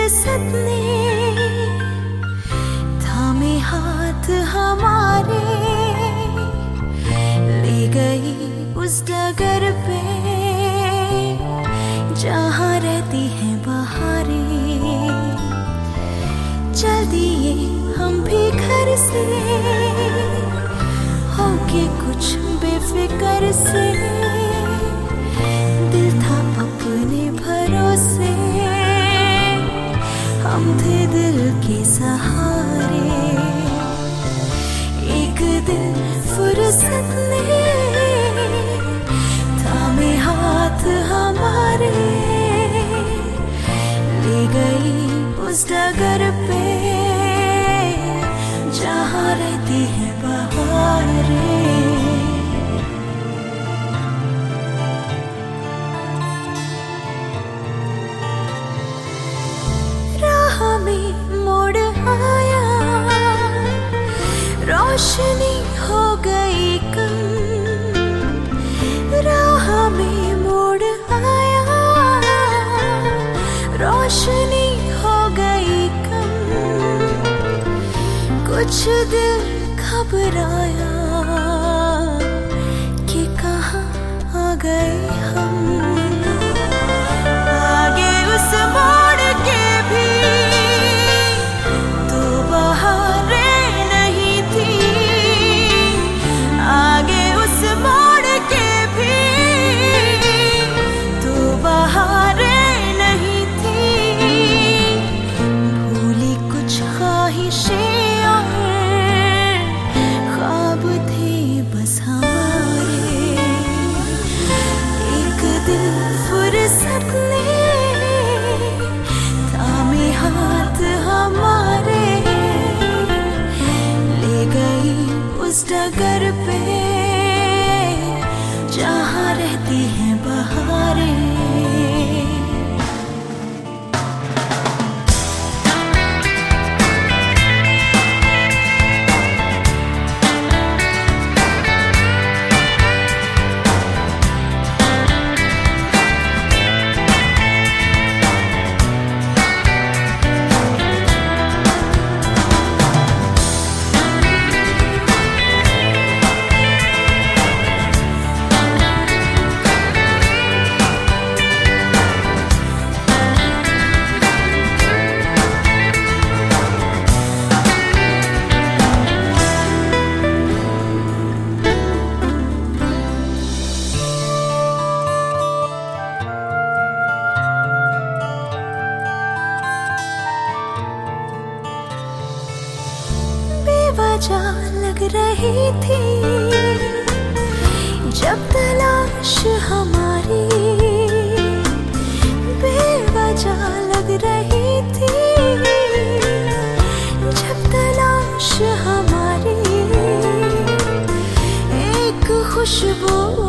फुर्सत ने थामे हाथ हमारे, ले गई उस डगर पे जहाँ रहती है बहारें। चल दिए हम भी घर से होके कुछ बेफिक्र से, दिल था अपने भरोसे, हम थे दिल के सहारे। एक दिन फुर्सत ने थामे हाथ हमारे, ले गई उस डगर पे जहाँ रहती है बहारें। राह में मोड़ आया, रोशनी हो गई कम। राह में मोड़ आया, रोशनी हो गई कम। कुछ दिल घबराया कि कहाँ आ गए हम। आगे उस मोड़ के भी तो बहारें नहीं थी, आगे उस मोड़ के भी तो बहारें नहीं थी। भूली कुछ ख्वाहिशें फुर्सत ने थामे हाथ हमारे, ले गई उस डगर पे जहाँ रहती है बहारें। बेवजह लग रही थी जब तलाश हमारी, बेवजह लग रही थी जब तलाश हमारी। एक खुशबू